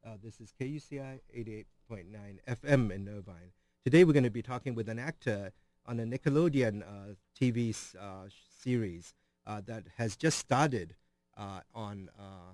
This is KUCI 88.9 FM in Irvine. Today we're going to be talking with an actor on a Nickelodeon TV series that has just started on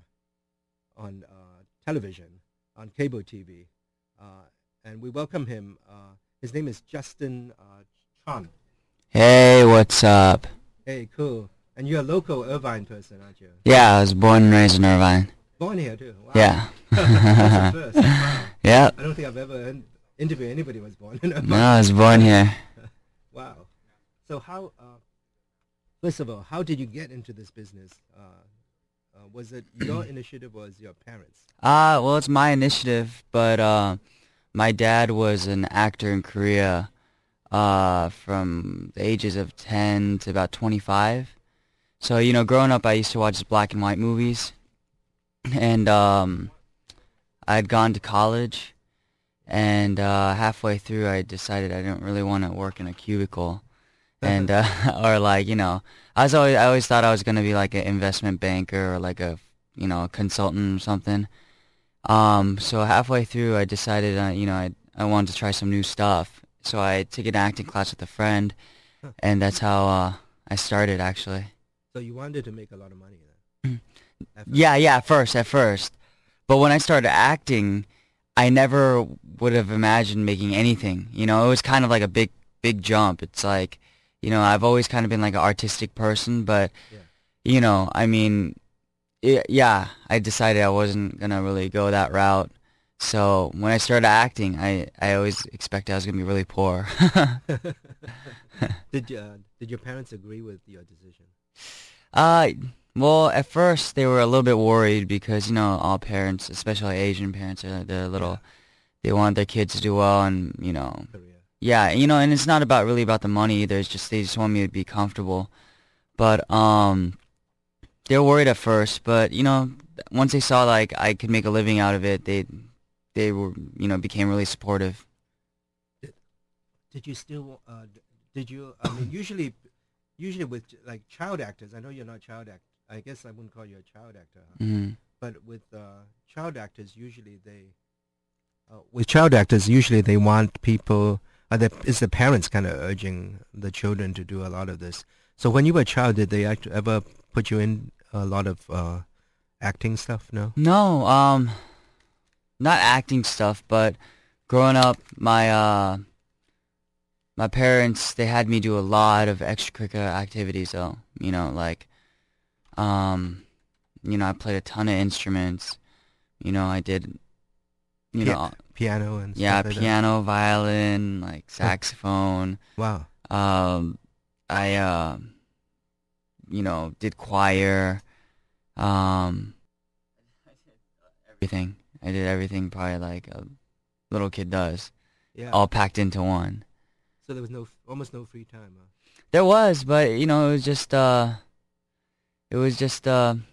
television, on cable TV. And we welcome him. His name is Justin Chon. Hey, what's up? Hey, cool. And you're a local Irvine person, aren't you? Yeah, I was born and raised in Irvine. Born here too. Wow. Yeah. That's the first. Wow. Yeah. I don't think I've ever interviewed anybody who was born in Irvine. No, I was born here. Wow. So how? First of all, how did you get into this business? Was it your initiative or was it your parents? Well, it's my initiative, but my dad was an actor in Korea from the ages of 10 to about 25. So, growing up, I used to watch black and white movies. And I'd gone to college, and halfway through, I decided I didn't really want to work in a cubicle, and or I always thought I was gonna be like an investment banker or like a consultant or something. So halfway through, I decided I wanted to try some new stuff. So I took an acting class with a friend, and that's how I started actually. So you wanted to make a lot of money then? Yeah, at first. But when I started acting, I never would have imagined making anything. It was kind of like a big jump. It's like, I've always kind of been like an artistic person, but, I decided I wasn't going to really go that route. So when I started acting, I always expected I was going to be really poor. Did your parents agree with your decision? Well, at first they were a little bit worried because all parents, especially Asian parents, they're a little. They want their kids to do well, and Korea. Yeah, and it's not really about the money either. It's just they just want me to be comfortable. But they were worried at first, but once they saw like I could make a living out of it, they were became really supportive. Did you still? Did you? I mean, usually with like child actors, I know you're not a child actor. I guess I wouldn't call you a child actor. Huh? Mm-hmm. But with child actors, usually they want people. Is the parents kind of urging the children to do a lot of this? So when you were a child, did they ever put you in a lot of acting stuff? No. No, not acting stuff, but growing up, my parents, they had me do a lot of extracurricular activities. So I played a ton of instruments. I did, piano and yeah, stuff like piano, violin, like saxophone. Wow. I did choir. Everything. I did everything probably like a little kid does. Yeah. All packed into one. So there was almost no free time. Huh? There was, but it was just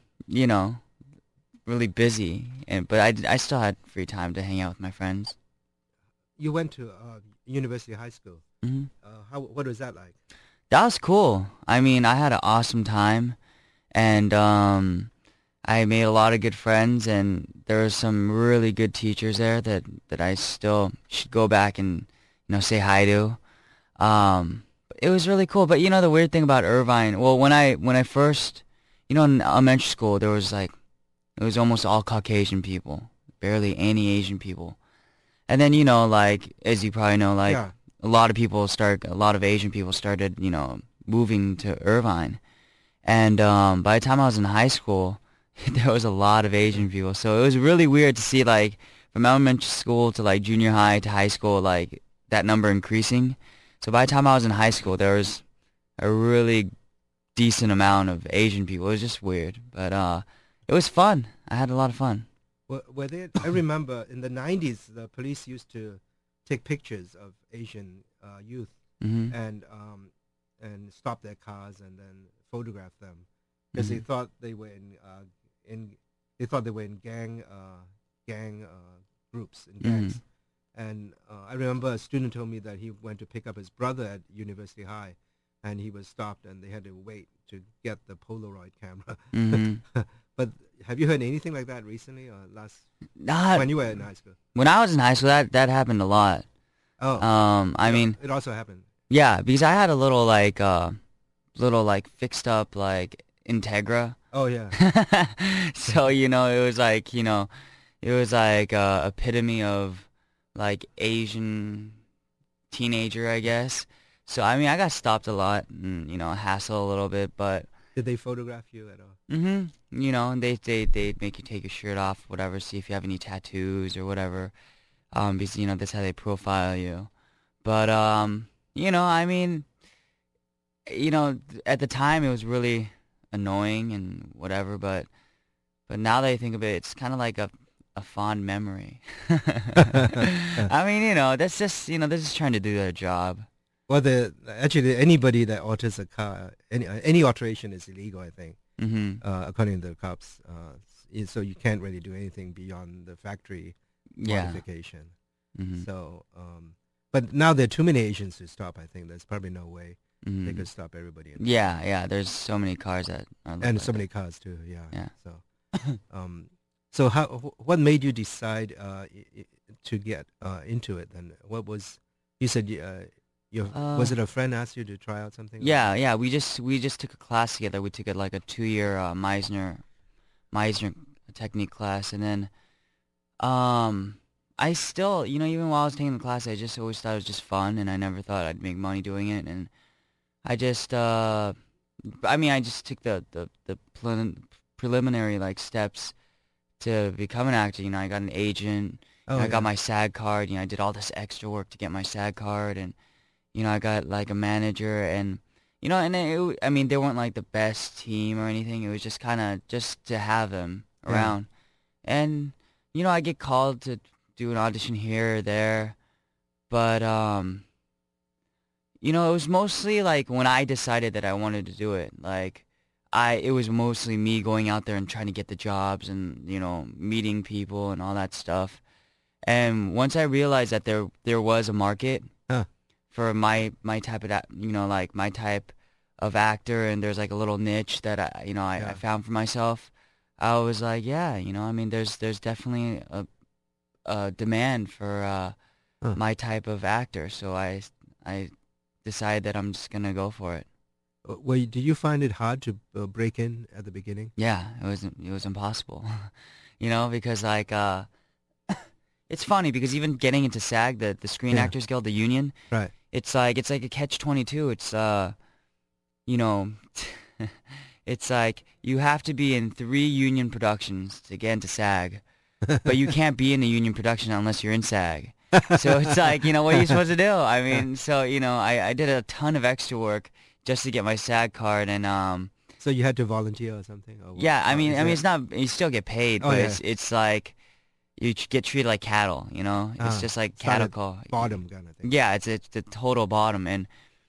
really busy, but I still had free time to hang out with my friends. You went to University High School. Mm-hmm. What was that like? That was cool. I mean, I had an awesome time, and I made a lot of good friends, and there were some really good teachers there that I still should go back and say hi to. It was really cool. But the weird thing about Irvine, well, when I first, in elementary school, it was almost all Caucasian people, barely any Asian people. And then, like, as you probably know, like, yeah. a lot of Asian people started, moving to Irvine. And by the time I was in high school, there was a lot of Asian people. So it was really weird to see, like, from elementary school to, like, junior high to high school, like, that number increasing. So by the time I was in high school, there was a really decent amount of Asian people. It was just weird. But it was fun. I had a lot of fun. Were there, I remember in the 90s, the police used to take pictures of Asian youth Mm-hmm. and stop their cars and then photograph them because Mm-hmm. they thought they were in gang groups in gangs. Mm-hmm. And I remember a student told me that he went to pick up his brother at University High, and he was stopped, and they had to wait to get the Polaroid camera. Mm-hmm. But have you heard anything like that recently or last? not when you were in high school? when I was in high school. That happened a lot. Oh, I mean, it also happened. yeah, because I had a little like fixed up like Integra. Oh yeah. So it was like it was like epitome of like Asian teenager, I guess. So I mean, I got stopped a lot and hassled a little bit, but Did they photograph you at all? and they make you take your shirt off, whatever, see if you have any tattoos or whatever, because that's how they profile you. But I mean, at the time it was really annoying and whatever, but now that I think of it, it's kind of like a fond memory. I mean, that's just they're just trying to do their job. Well, actually anybody that alters a car, any alteration is illegal, I think, according to the cops. So you can't really do anything beyond the factory modification. So, but now there are too many Asians to stop. I think there's probably no way they could stop everybody. Yeah. There's so many cars that are and so many cars too. Yeah. So, so what made you decide to get into it? Then what was you said? Was it a friend asked you to try out something? Yeah. We just took a class together. We took it like a 2-year Meisner technique class, and then I still even while I was taking the class, I just always thought it was just fun, and I never thought I'd make money doing it. And I just I just took the preliminary like steps to become an actor. I got an agent. I got my SAG card. I did all this extra work to get my SAG card, and I got like a manager, and I mean, they weren't like the best team or anything. It was just kind of just to have them around, and I get called to do an audition here or there, but it was mostly like when I decided that I wanted to do it, like it was mostly me going out there and trying to get the jobs and meeting people and all that stuff. And once I realized that there was a market for my type of like my type of actor, and there's like a little niche that I found for myself, I was like, I mean, there's definitely a demand for my type of actor. So I decided that I'm just gonna go for it. Well, did you find it hard to break in at the beginning? Yeah, it was impossible, because like it's funny because even getting into SAG, the Screen Actors Guild, the union, right? It's like a catch-22. It's it's like you have to be in 3 union productions to get into SAG, but you can't be in a union production unless you're in SAG. So it's like, what are you supposed to do? I mean, so I did a ton of extra work just to get my SAG card, and so you had to volunteer or something? Or yeah, I mean, it's not, you still get paid, but it's like you get treated like cattle, It's just like cattle call. Bottom kind of thing. Yeah, it's the total bottom, and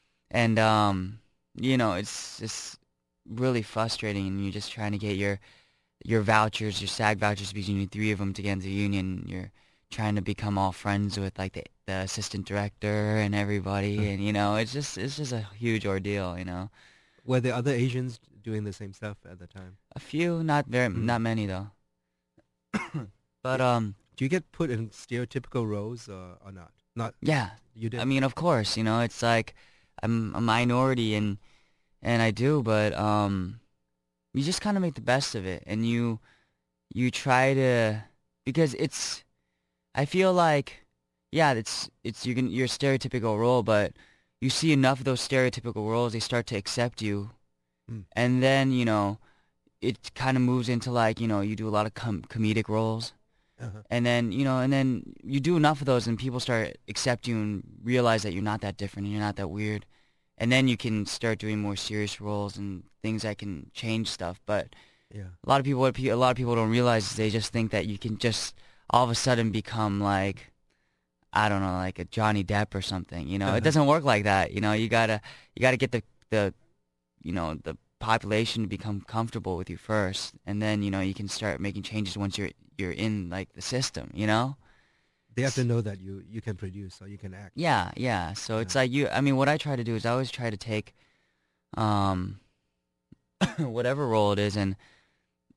it's just really frustrating, and you're just trying to get your vouchers, your SAG vouchers, because you need 3 of them to get into the union. You're trying to become all friends with like the assistant director and everybody, and it's just a huge ordeal. Were there other Asians doing the same stuff at the time? A few, not many though. But do you get put in stereotypical roles or not? Not. Yeah, you did. I mean, of course, it's like I'm a minority, and I do, but you just kind of make the best of it, and you try to, because I feel like, it's your stereotypical role, but you see enough of those stereotypical roles, they start to accept you, and then it kind of moves into like you do a lot of comedic roles. And then you do enough of those, and people start accept you and realize that you're not that different and you're not that weird, and then you can start doing more serious roles and things that can change stuff. But a lot of people don't realize is they just think that you can just all of a sudden become like, I don't know, like a Johnny Depp or something. It doesn't work like that. You gotta get the population to become comfortable with you first, and then you can start making changes once you're in like the system. They have to know that you can produce or you can act. Yeah. So it's like I mean, what I try to do is I always try to take whatever role it is, and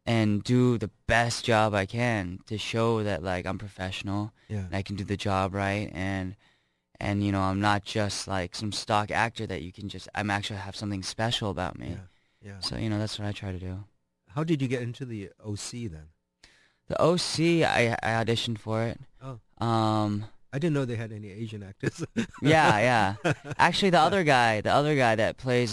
and do the best job I can to show that like I'm professional Yeah. and I can do the job right, and you know, I'm not just like some stock actor that you can just, I'm actually have something special about me. Yeah. Yeah. So, you know, that's what I try to do. How did you get into the OC then? The OC, I auditioned for it. Oh. Um, I didn't know they had any Asian actors. yeah. Actually, the other guy that plays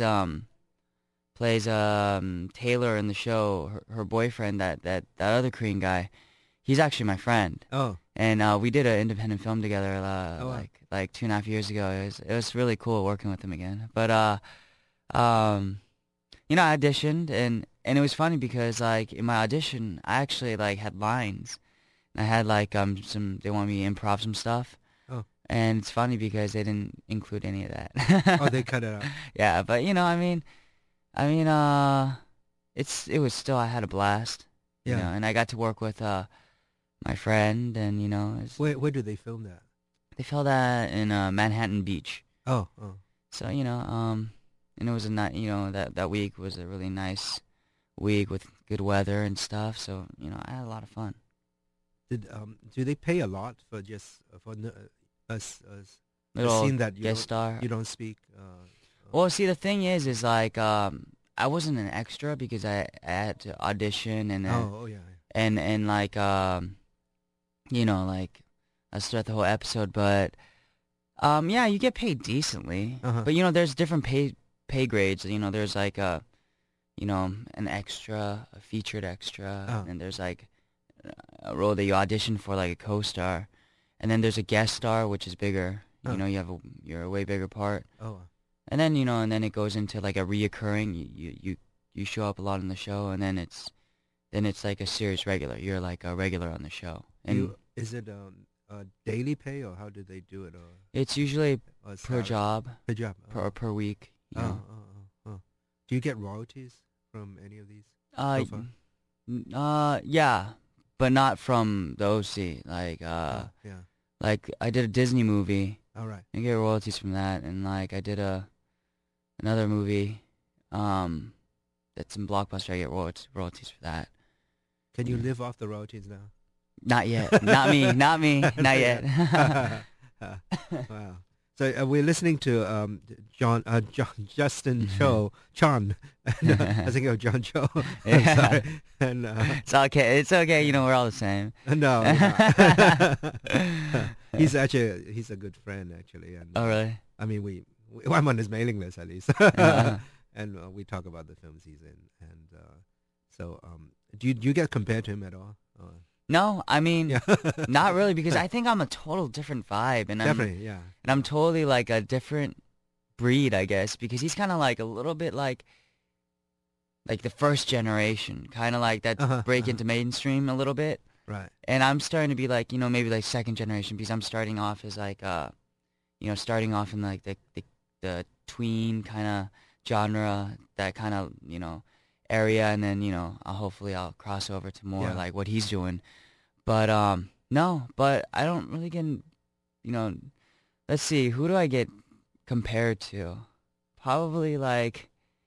Taylor in the show, her boyfriend, that other Korean guy, he's actually my friend. Oh. And we did an independent film together Oh, wow. like 2.5 years ago. It was really cool working with him again. But you know, I auditioned and it was funny because like in my audition, I actually like had lines. And I had like they wanted me to improv some stuff. Oh. And it's funny because they didn't include any of that. Oh, they cut it out. Yeah, but you know, I mean, it was still, I had a blast. Yeah. You know, and I got to work with my friend, and you know, Where do they film that? they filmed that in Manhattan Beach. Oh. So you know, and it was you know, that week was a really nice week with good weather and stuff. So you know, I had a lot of fun. Do they pay a lot for just for us a Little scene that guest star. you don't speak? Well, see, the thing is like I wasn't an extra because I had to audition and then, Oh yeah. and like you know, like I start the whole episode, but yeah, you get paid decently. Uh-huh. But you know, there's different pay grades. You know, there's like you know, an extra, a featured extra, Oh. and there's like a role that you audition for, like a co-star, and then there's a guest star, which is bigger. Oh. You know, you're a way bigger part. Oh. And then, you know, and then it goes into like a reoccurring. You show up a lot in the show, and then it's like a serious regular. You're like a regular on the show. And Is it a daily pay, or how do they do it? Or it's usually per salary? job, Per job. per week. You know. Oh. Do you get royalties from any of these so far? Yeah, but not from the OC. Like Yeah. like I did a Disney movie. All right. I get royalties from that, and like I did another movie, that's in Blockbuster. I get royalties for that. Can you live off the royalties now? Not yet. Not me. Not yet. Wow. So we're listening to Justin Chan. And, I think of John Cho. Yeah. Sorry. And It's okay. It's okay. You know, we're all the same. no, he's a good friend actually. And Oh, really? I mean, I'm on his mailing list at least, Uh-huh. and we talk about the films he's in. And so, do you get compared to him at all? No, I mean, Yeah. not really, because I think I'm a total different vibe, and Definitely, yeah. I'm totally like a different breed, I guess, because he's kind of like a little bit like the first generation, kind of like that break into mainstream a little bit. Right. And I'm starting to be like, you know, maybe like second generation, because I'm starting off as like, you know, starting off in like the tween kind of genre, that kind of, you know, area, and then, you know, hopefully I'll cross over to more like what he's doing. But no, but I don't really get, you know, let's see, who do I get compared to? Probably like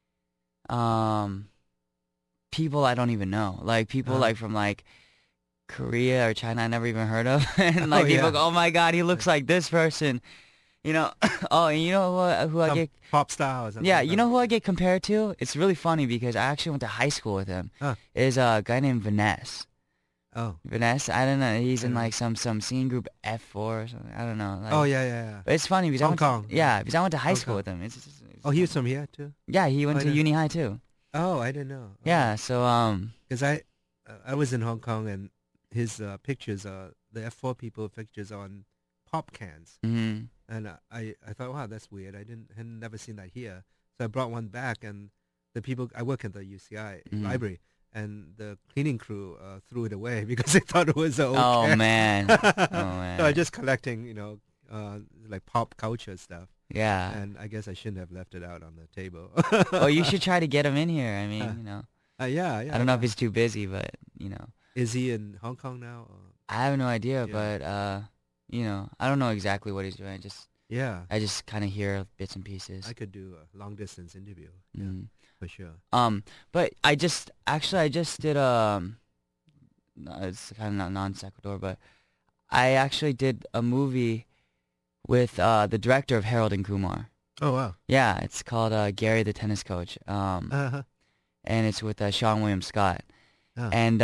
people I don't even know, like people like from like Korea or China I never even heard of, and like people go, oh my God, he looks like this person, you know. Oh, and you know who I get pop star or something. yeah, like you know who I get compared to? It's really funny because I actually went to high school with him. Is a guy named Vanessa. Oh. Vanessa, I don't know. He's in like some singing group F4 or something. I don't know. Like, Oh yeah. But it's funny because Hong Kong. because I went to high Hong school Kong. with him. It's Oh, he was from here too. yeah, he went I to know. uni high too. Oh, I didn't know. Yeah, so Because I was in Hong Kong, and his pictures are the F4 people pictures on pop cans, mhm. and I thought, wow, that's weird. had never seen that here, so I brought one back, and the people I work at the UCI library, and the cleaning crew threw it away because they thought it was an old Oh can. man. Oh man. So I just collecting, you know, like pop culture stuff, Yeah. and I guess I shouldn't have left it out on the table. Oh, you should try to get him in here. I mean, you know. Yeah. I don't know if he's too busy, but you know. Is he in Hong Kong now? Or? I have no idea, Yeah. but you know, I don't know exactly what he's doing. Yeah. I just kind of hear bits and pieces. I could do a long distance interview. Yeah. Mm. for sure. But I just did no, it's kind of not non sequitur, but I actually did a movie with the director of Harold and Kumar. Oh wow. Yeah, it's called Gary the Tennis Coach. Uh-huh. And it's with Sean William Scott. Oh. And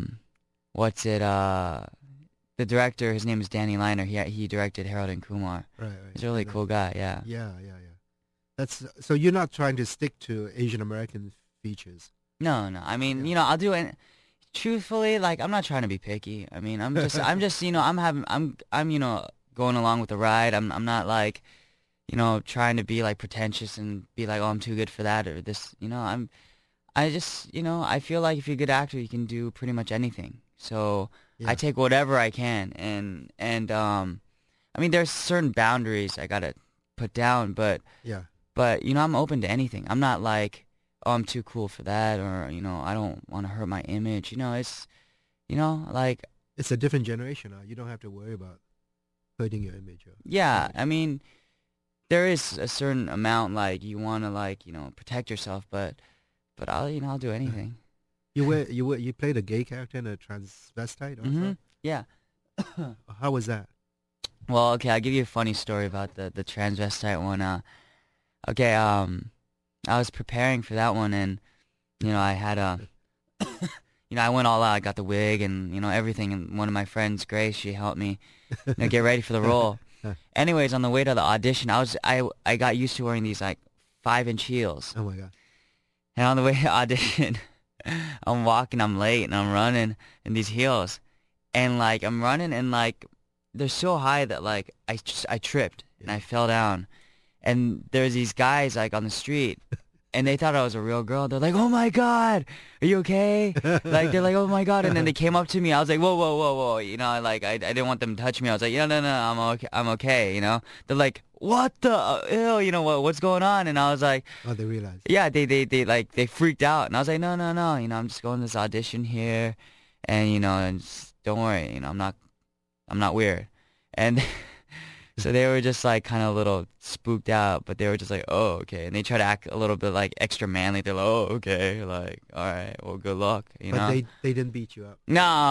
the director, his name is Danny Liner. He directed Harold and Kumar. Right. He's a really cool guy. Yeah. Yeah. That's so you're not trying to stick to Asian American features. No. I mean, I'll do it. Truthfully, like, I'm not trying to be picky. I mean, I'm just, I'm going along with the ride. I'm not like, trying to be like pretentious and be like, oh, I'm too good for that or this. I feel like if you're a good actor, you can do pretty much anything. So Yeah. I take whatever I can, and I mean, there's certain boundaries I gotta put down, but Yeah. I'm open to anything. I'm not like, oh, I'm too cool for that, or I don't want to hurt my image. It's, like, It's a different generation now. You don't have to worry about hurting your image. yeah. I mean, there is a certain amount, like, you want to, like, protect yourself, but I'll do anything. You played a gay character and a transvestite also? Mm-hmm. Yeah. How was that? Well, okay, I'll give you a funny story about the transvestite one. Okay, I was preparing for that one, and I had I went all out. I got the wig and everything, and one of my friends, Grace, she helped me get ready for the role. Anyways, on the way to the audition, I got used to wearing these like 5-inch heels, Oh my god. and on the way to audition, I'm walking, I'm late, and I'm running in these heels, and like I'm running, and like they're so high that like I tripped and I fell down. And there's these guys like on the street, and they thought I was a real girl. They're like, "Oh my God, are you okay?" Like they're like, "Oh my God!" And then they came up to me. I was like, "Whoa!" Like I didn't want them to touch me. I was like, "No, I'm okay." They're like, "What the ew? What's going on?" And I was like, Oh, they realized. "Yeah." They freaked out, and I was like, "No. I'm just going to this audition here, and and just, don't worry. I'm not weird." And so they were just like kind of a little spooked out, but they were just like, oh, okay. And they try to act a little bit like extra manly. They're like, oh, okay. Like, all right, well, good luck. But they didn't beat you up.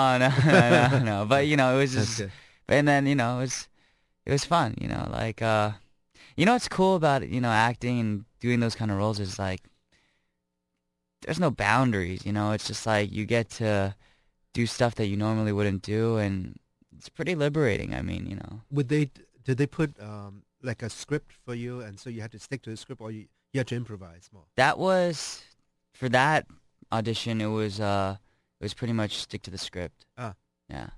No. But, it was just, good. and then, it was fun, like, what's cool about, acting and doing those kind of roles is like, there's no boundaries, it's just like you get to do stuff that you normally wouldn't do, and it's pretty liberating. I mean, Did they put like a script for you, and so you had to stick to the script, or you had to improvise more? That was, for that audition, it was pretty much stick to the script. Ah. Yeah.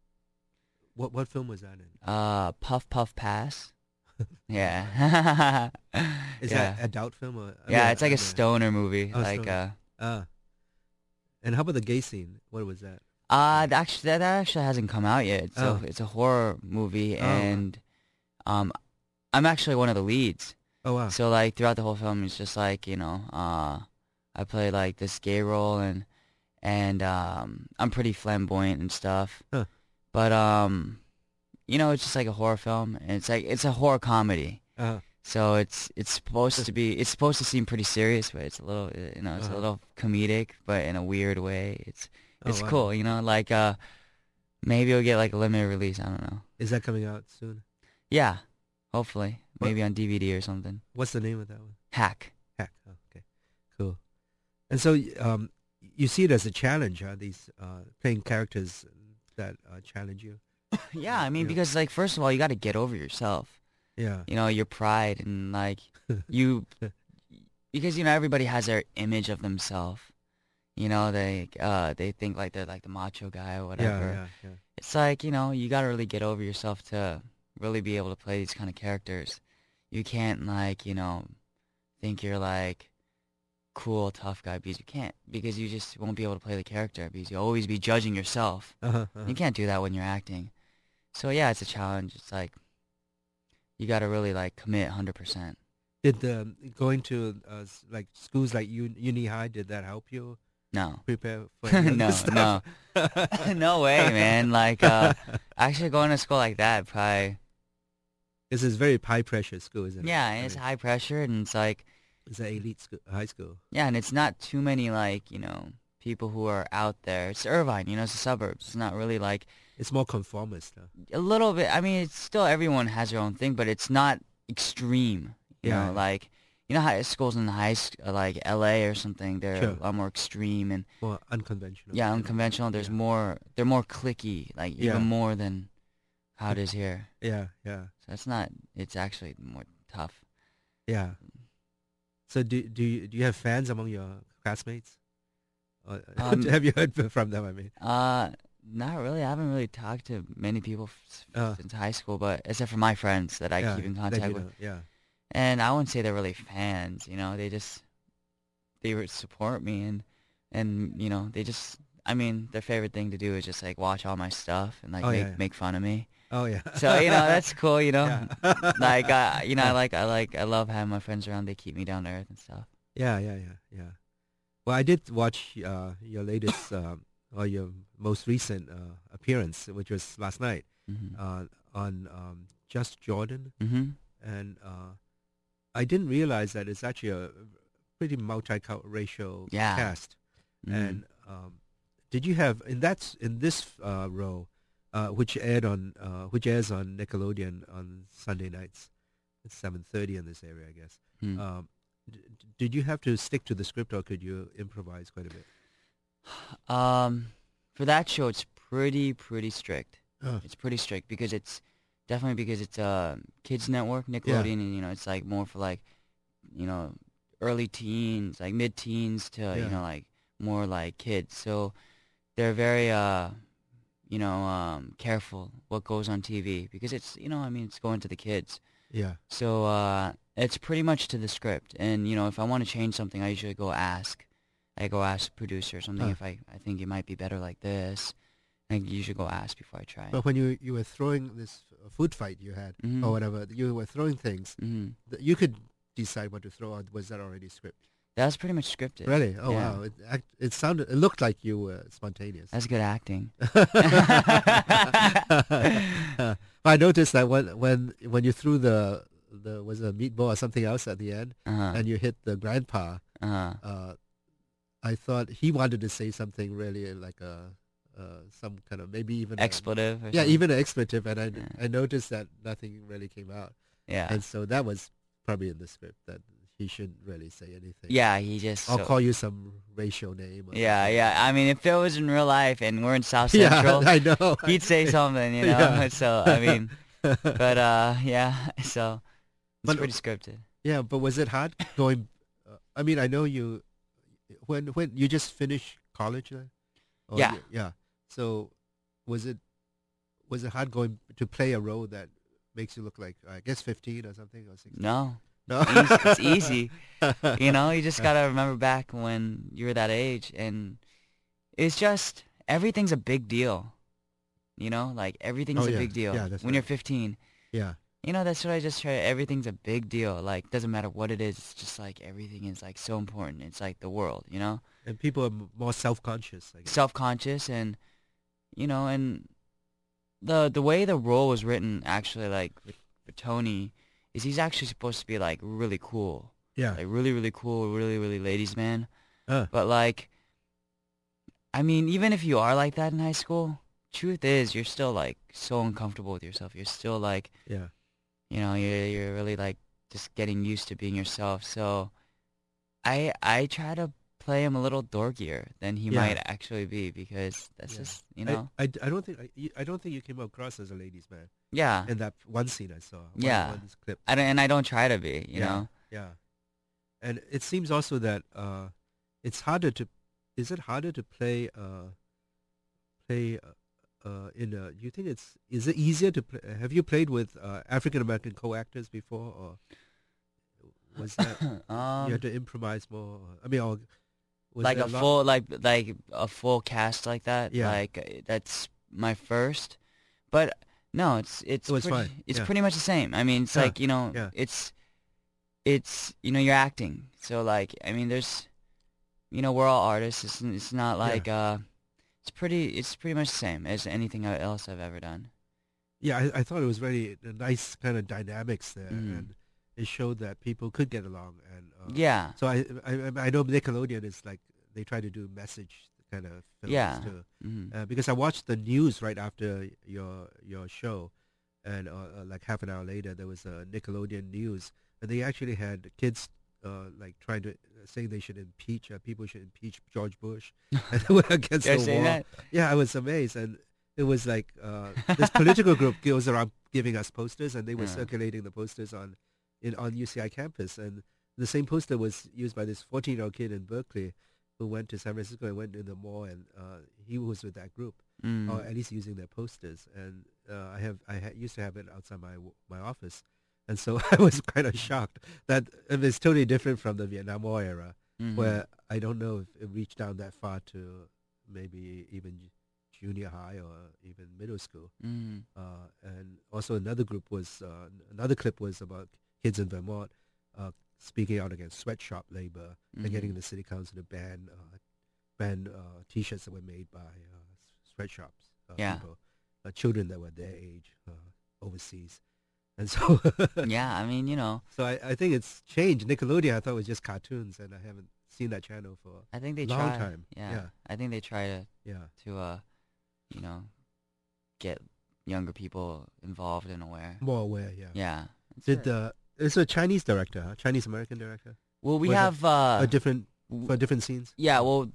What film was that in? Puff Puff Pass. Yeah. Is that a adult film or? Yeah, it's like a stoner movie. Oh, like stoner. And how about the gay scene? What was that? that actually hasn't come out yet. So it's a horror movie, and I'm actually one of the leads. Oh wow. So like throughout the whole film, it's just like I play like this gay role, and I'm pretty flamboyant and stuff. Huh. But it's just like a horror film, and it's a horror comedy. Uh-huh. So it's supposed to seem pretty serious, but it's a little it's a little comedic, but in a weird way. It's wow. cool, like maybe it'll get like a limited release. I don't know. Is that coming out soon? Yeah, hopefully, maybe on DVD or something. What's the name of that one? Hack. Hack. Oh, okay, cool. And so you see it as a challenge, huh? These playing characters that challenge you. Yeah, I mean, because like first of all, you got to get over yourself. Yeah. Your pride, and like because everybody has their image of themselves. They think like they're like the macho guy or whatever. Yeah. It's like, you got to really get over yourself to really be able to play these kind of characters. You can't like, think you're like cool, tough guy, because you can't, because you just won't be able to play the character, because you'll always be judging yourself. You can't do that when you're acting. So yeah, it's a challenge. It's like, you got to really like commit 100%. Did going to like schools like Uni High, did that help you? No. Prepare for No. stuff? No way, man. Like, actually going to school like that probably. This is very high pressure school, isn't it? Yeah, it's high pressure, and it's like, It's an elite high school. Yeah, and it's not too many like, people who are out there. It's Irvine, it's the suburbs. It's not really like It's more conformist. Huh? a little bit. I mean, it's still everyone has their own thing, but it's not extreme. Yeah. Like high schools in like LA or something. They're Sure. a lot more extreme and More unconventional. yeah, unconventional. There's more. They're more cliquey, like Yeah. even more than how it is here. Yeah, yeah, So it's not. It's actually more tough. yeah. So do you have fans among your classmates? Or, have you heard from them? I mean, Not really. I haven't really talked to many people Uh. since high school, but except for my friends that I yeah, keep in that contact you with. know, yeah, And I wouldn't say they're really fans, they would support me and they just, I mean, their favorite thing to do is just like watch all my stuff and like Oh, make yeah. make fun of me. oh yeah. So, that's cool, Yeah. Like I love having my friends around. They keep me down to earth and stuff. Yeah, yeah, yeah, yeah. Well, I did watch your latest or your most recent appearance, which was last night Mhm. on Just Jordan, Mhm. and I didn't realize that it's actually a pretty multiracial Yeah. cast. Mhm. And did you have in this role, which airs on Nickelodeon on Sunday nights at 7:30 in this area, I guess. Mhm. Did you have to stick to the script, or could you improvise quite a bit? For that show, it's pretty strict. Oh. It's pretty strict because it's a kids network, Nickelodeon, and it's like more for like, early teens, like mid-teens to Yeah. like more like kids. So they're very careful what goes on TV because it's it's going to the kids. Yeah. So it's pretty much to the script. And if I want to change something, I usually go ask. I go ask the producer or something if I think it might be better like this. I usually go ask before I try. But when you were throwing this food fight you had Mhm. or whatever, you were throwing things. Hmm. You could decide what to throw, or was that already scripted? That was pretty much scripted. Really? Oh Yeah. wow! It looked like you were spontaneous. That's good acting. I noticed that when you threw the was a meatball or something else at the end, Uh-huh. and you hit the grandpa, Uh-huh. I thought he wanted to say something really like some kind of maybe even Expletive. Or yeah, something. even an expletive, and Yeah. I noticed that nothing really came out, Yeah. and so that was probably in the script that he shouldn't really say anything. Yeah, he just. I'll call you some racial name. Or Yeah, something. yeah. I mean, if it was in real life and we're in South Yeah, Central, I know. he'd say something, Yeah. So, I mean, but, yeah, so it's But- pretty scripted. Yeah, but was it hard going? I mean, I know you when you just finished college then. Or Yeah. yeah. So was it hard going to play a role that makes you look like, I guess, 15 or something, or 16? No, No. it's easy. You just got to remember back when you were that age, and it's just, everything's a big deal. Like everything's Oh, a yeah. big deal. Yeah, that's when right. you're 15. Yeah. That's what I just try. Everything's a big deal. Like, doesn't matter what it is. It's just like everything is like so important. It's like the world, And people are more self-conscious, I guess. self-conscious, and and the way the role was written, actually, like for Tony, is he's actually supposed to be like really cool, Yeah. like really really cool, really really ladies man. Uh, But like, I mean, even if you are like that in high school, truth is you're still like so uncomfortable with yourself. You're still like, yeah. you're really like just getting used to being yourself. So I try to play him a little dorkier than he Yeah. might actually be, because that's Yeah. just I don't think I don't think you came across as a ladies' man yeah. in that one scene I saw. Yeah. One clip. I don't try to be, you Yeah. know. Yeah. And it seems also that it's harder to. Is it harder to play in a? You think is it easier to play? Have you played with African American co-actors before, or was that you had to improvise more? I mean, or was like there a lot- full like a full cast like that. Yeah. Like that's my first. But no, it's It was pretty, fine. It's Yeah. pretty much the same. I mean, it's Yeah. like, Yeah. it's you're acting. So like, I mean, there's we're all artists. It's not like it's pretty much the same as anything else I've ever done. Yeah, I thought it was very nice kind of dynamics there, Mhm. it showed that people could get along, and Yeah. so I know Nickelodeon is like they try to do message kind of films Yeah. too, Hmm. because I watched the news right after your show, and like half an hour later there was a Nickelodeon news, and they actually had kids like trying to saying they should impeach people should impeach George Bush, and they were against They're the saying war. that? Yeah, I was amazed, and it was like this political group goes around giving us posters, and they were Yeah. circulating the posters on UCI campus, and the same poster was used by this 14-year-old kid in Berkeley who went to San Francisco and went in the mall, and he was with that group, or Mm. at least using their posters. And used to have it outside my office, and so I was kind of shocked that it's totally different from the Vietnam War era, Hmm. where I don't know if it reached down that far to maybe even junior high or even middle school. Mm. And also another another clip was about kids in Vermont speaking out against sweatshop labor and getting the city council to ban T-shirts that were made by sweatshops Yeah. people, children that were their age overseas, and so Yeah, I mean, so I think it's changed. Nickelodeon I thought was just cartoons, and I haven't seen that channel for I think they long try. time. Yeah. Yeah. I think they try yeah. to you know, get younger people involved and aware. More aware. Yeah. Yeah. It's Did good. it's a Chinese director, Chinese American director, Well, we was it have a different for different scenes. yeah, well,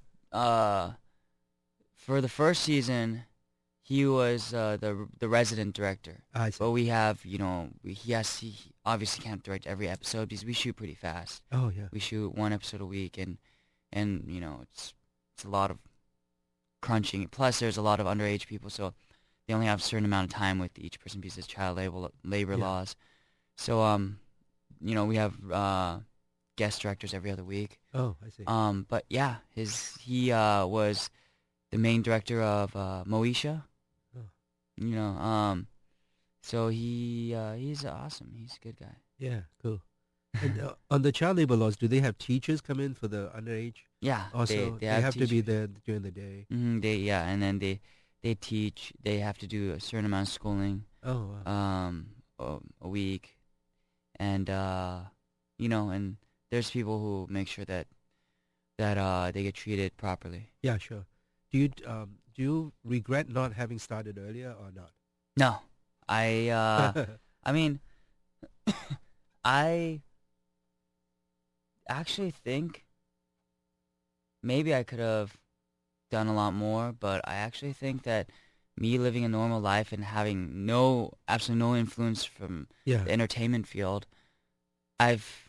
for the first season, he was the resident director. I see. But we have, he obviously can't direct every episode because we shoot pretty fast. Oh yeah. We shoot one episode a week, and it's a lot of crunching. Plus, there's a lot of underage people, so they only have a certain amount of time with each person because of child labor Yeah. laws. So we have guest directors every other week. Oh, I see. But yeah, he was the main director of Moesha. Oh. So he's awesome. He's a good guy. Yeah, cool. And on the child labor laws, do they have teachers come in for the underage? Yeah, Also, they have to be there during the day. And then they teach. They have to do a certain amount of schooling. Oh, wow. A week, and and there's people who make sure that they get treated properly. Yeah, sure. Do you regret not having started earlier or not? No, I mean, I actually think maybe I could have done a lot more, but I actually think that me living a normal life and having absolutely no influence from Yeah. the entertainment field, I've,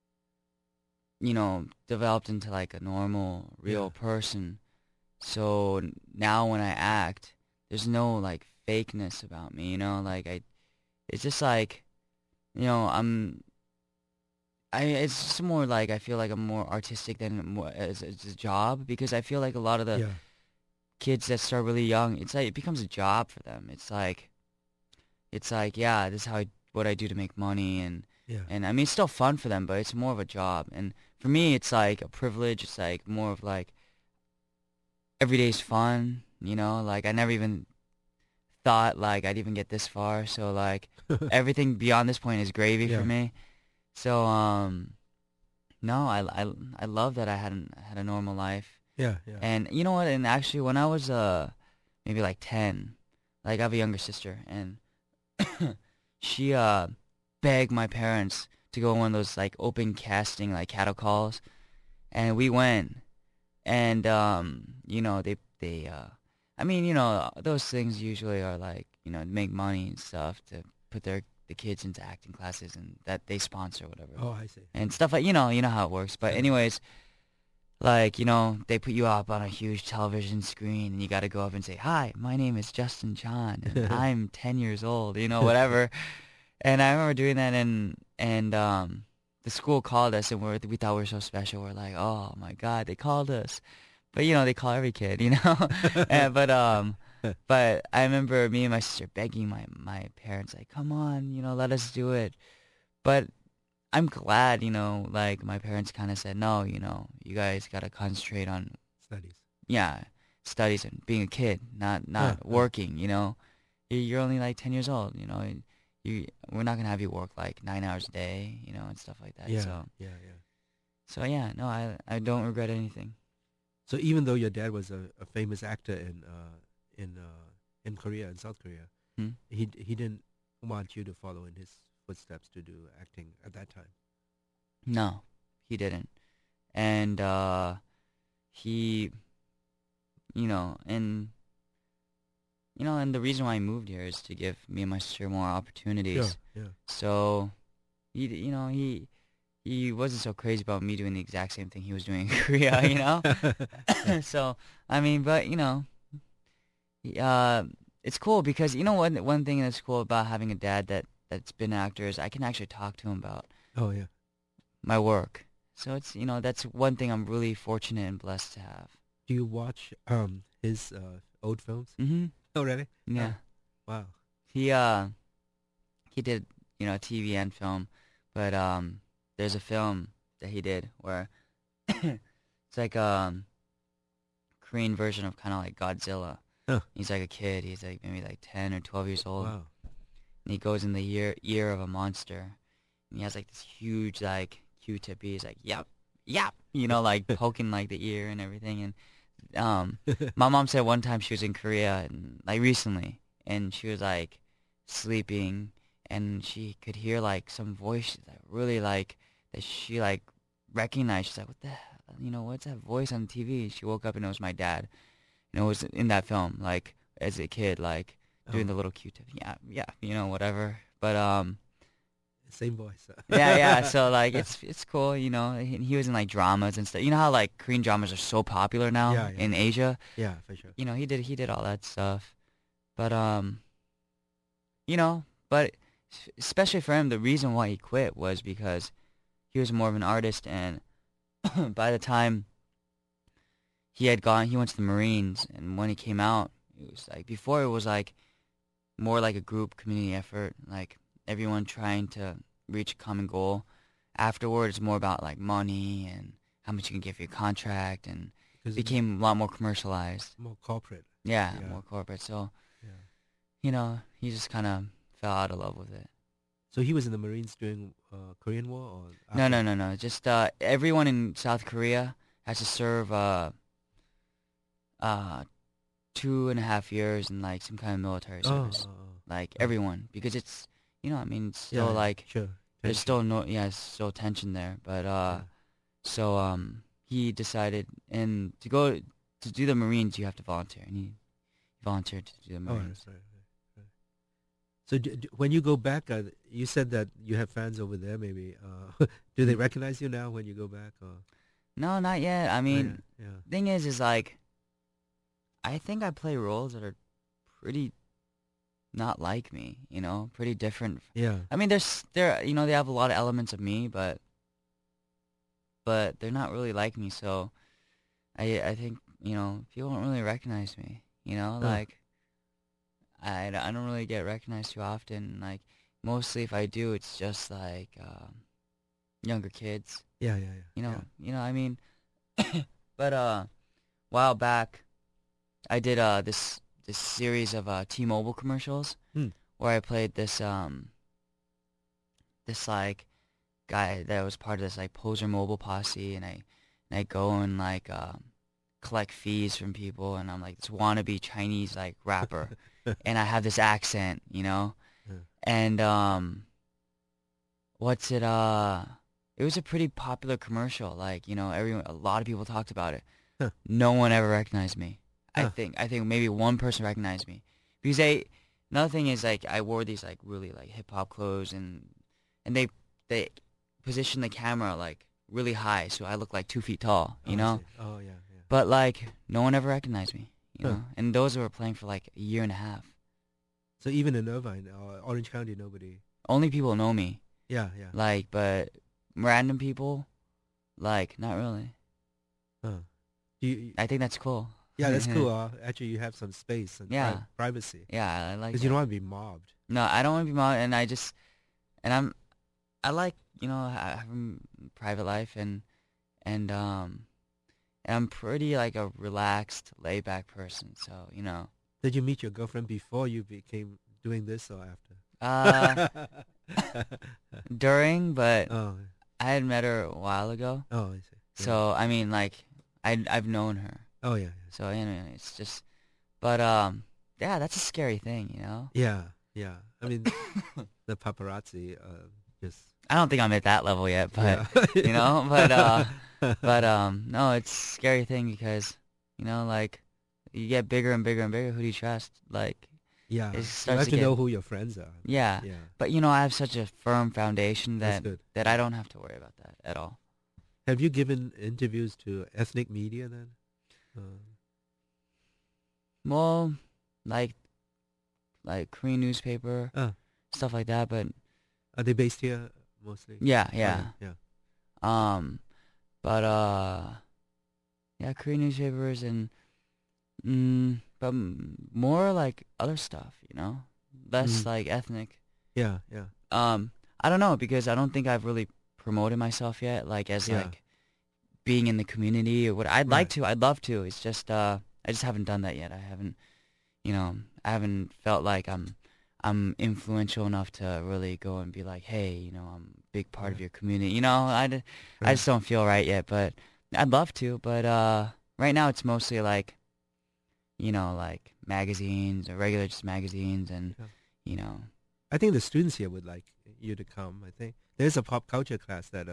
developed into like a normal, real Yeah. person. So now when I act, there's no like fakeness about me, it's just like, it's just more like I feel like I'm more artistic than more as a job because I feel like a lot of the Yeah. kids that start really young, it's like it becomes a job for them. It's like yeah, this is what I do to make money, and Yeah. I mean it's still fun for them, but it's more of a job. And for me, it's like a privilege. It's like more of like every day's fun, like I never even thought like I'd even get this far. So like everything beyond this point is gravy Yeah. for me. So no, I love that I had a normal life. Yeah. Yeah. And you know what? And actually, when I was maybe like 10, like I have a younger sister, and she begged my parents to go on one of those like open casting like cattle calls, and we went, and they I mean those things usually are like to make money and stuff to put the kids into acting classes and that they sponsor whatever Oh, I see. and stuff like you know how it works. But anyways, like they put you up on a huge television screen and you got to go up and say, "Hi, my name is Justin John and I'm 10 years old," whatever. And I remember doing that, and the school called us, and we thought we were so special. We're like, "Oh my God, they called us!" But they call every kid, But I remember me and my sister begging my parents, like, "Come on, let us do it." But I'm glad, like my parents kind of said, "No, you guys got to concentrate on Studies. studies and being a kid, not Yeah. working. You're only like 10 years old. we're not gonna have you work like 9 hours a day, you know, and stuff like that. Yeah, So yeah, yeah. so yeah, no, I don't regret anything. So even though your dad was a famous actor in Korea, in South Korea, Hmm? he didn't want you to follow in his footsteps to do acting at that time. No, he didn't. And he, you know, and and the reason why I moved here is to give me and my sister more opportunities. Yeah, So, he wasn't so crazy about me doing the exact same thing he was doing in Korea, you know? yeah. So, I mean, but, it's cool because, one thing that's cool about having a dad that's been an actor is I can actually talk to him about Oh yeah. my work. So it's, that's one thing I'm really fortunate and blessed to have. Do you watch his old films? Mm-hmm. Oh really? Yeah. Wow. He did, TV and film, but there's a film that he did where it's like Korean version of kind of like Godzilla. Huh. He's like a kid. He's like maybe like 10 or 12 years old. Wow. And he goes in the ear of a monster. And he has like this huge like Q-tip. He's like, yep, yep, like poking like the ear and everything. And my mom said one time she was in Korea and like recently, and she was like sleeping, and she could hear like some voice that really like that she like recognized. She's like, what the hell? What's that voice on TV? She woke up and it was my dad. And it was in that film, like as a kid, like doing the little Q-tip. Yeah, whatever. But same voice. yeah. So like it's cool, He was in like dramas and stuff. You know how like Korean dramas are so popular now Yeah. in Asia. Yeah, for sure. He did all that stuff. But but especially for him, the reason why he quit was because he was more of an artist, and by the time he went to the Marines, and when he came out, it was like, before it was like more like a group community effort, like everyone trying to reach a common goal. Afterward, it's more about like money and how much you can get for your contract, and it became a lot more commercialized. More corporate. Yeah, more corporate. So, he just kind of fell out of love with it. So he was in the Marines during Korean War, or No. after? Just everyone in South Korea has to serve 2.5 years in like some kind of military service. Like everyone, because it's it's still like sure. there's still it's still tension there. But so he decided, and to do the Marines you have to volunteer, and he volunteered to do the Marines. Right. So when you go back, you said that you have fans over there. Maybe do they recognize you now when you go back? Or? No, not yet. I mean, yeah. Thing is like, I think I play roles that are pretty not like me. Pretty different. Yeah. I mean, they have a lot of elements of me, but they're not really like me. So I think people don't really recognize me. Like. I don't really get recognized too often. Like, mostly if I do, it's just like younger kids. Yeah. I mean, but while back, I did this series of T-Mobile commercials where I played this like guy that was part of this like poser mobile posse, and I go and like collect fees from people, and I'm like this wannabe Chinese like rapper. And I have this accent, and it was a pretty popular commercial. Like, a lot of people talked about it. Huh. No one ever recognized me. Huh. I think maybe one person recognized me, because another thing is like I wore these like really like hip hop clothes, and they positioned the camera like really high, so I look like 2 feet tall, Oh, yeah. But like no one ever recognized me. Huh. And those were playing for like a year and a half. So even in Irvine, Orange County, nobody. Only people know me. Yeah. Like, but random people, like, not really. Huh. I think that's cool. Yeah, that's cool. Actually, you have some space and privacy. Yeah, I like. Because you don't want to be mobbed. No, I don't want to be mobbed, and I like having private life, and I'm pretty like a relaxed, laid back person. So Did you meet your girlfriend before you became doing this, or after? Uh, during, but Oh, I had met her a while ago. oh, I see. Yeah. So I mean, like, I've known her. Oh, yeah, So anyway, it's just, but yeah, that's a scary thing, you know. yeah, yeah. I mean, the paparazzi just I don't think I'm at that level yet, but yeah. you know, but no, it's a scary thing because you know, like, you get bigger and bigger and bigger. Who do you trust? Like, Yeah, it you starts have to to get, know who your friends are. yeah. Yeah, But you know, I have such a firm foundation that's that good. I don't have to worry about that at all. Have you given interviews to ethnic media then? Uh, Well, like Korean newspaper, uh, stuff like that. But are they based here mostly? yeah, Oh, yeah. yeah. Um, but yeah, Korean newspapers and but more like other stuff, you know, less Mm. like ethnic. Yeah, yeah, I don't know because I don't think I've really promoted myself yet, like as yeah. like being in the community or what. I'd like Right. to, I'd love to. It's just I just haven't done that yet. I haven't, you know, I haven't felt like I'm influential enough to really go and be like, hey, you know, I'm a big part of Right. your community. You know, I Right. just don't feel right yet, but I'd love to. But right now it's mostly like, you know, like magazines or regular just magazines and, Yeah. you know. I think the students here would like you to come. I think there's a pop culture class that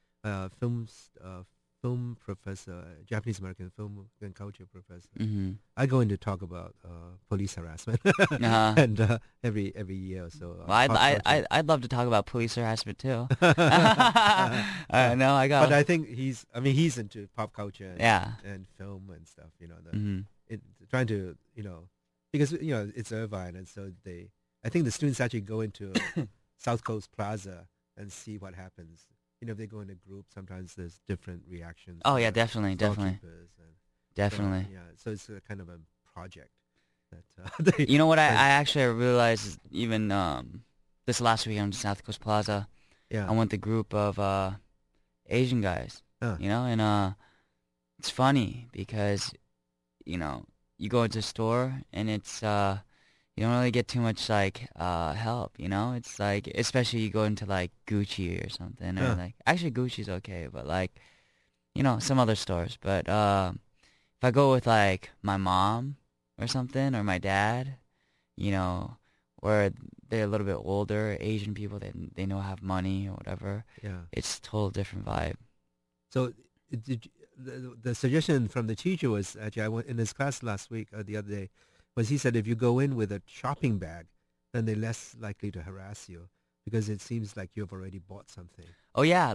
film professor, Japanese American film and culture professor. Hmm. I go in to talk about police harassment, Uh-huh. and every year or so. Well, Pop culture. I'd love to talk about police harassment too. Yeah. No, I got. But I think he's into pop culture Yeah. and film and stuff. You know, Hmm. trying to because it's Irvine, and so I think the students actually go into South Coast Plaza and see what happens. If they go in a group, sometimes there's different reactions. Oh from yeah, the definitely. storekeepers and Definitely. So, yeah, so it's a kind of a project that they. You know what? I try- actually realized is even this last week on South Coast Plaza, yeah. I went with a group of Asian guys. Huh. You know, and it's funny because you know you go into a store and it's you don't really get too much like help. You know, it's like especially you go into like Gucci or something, or Huh. like actually Gucci's okay, but like you know some other stores. But if I go with like my mom or something or my dad, you know, where they're a little bit older, Asian people, they know have money or whatever. Yeah. It's a total different vibe. So the suggestion from the teacher was actually I went in his class last week the other day was he said if you go in with a shopping bag, then they're less likely to harass you because it seems like you've already bought something. Oh yeah,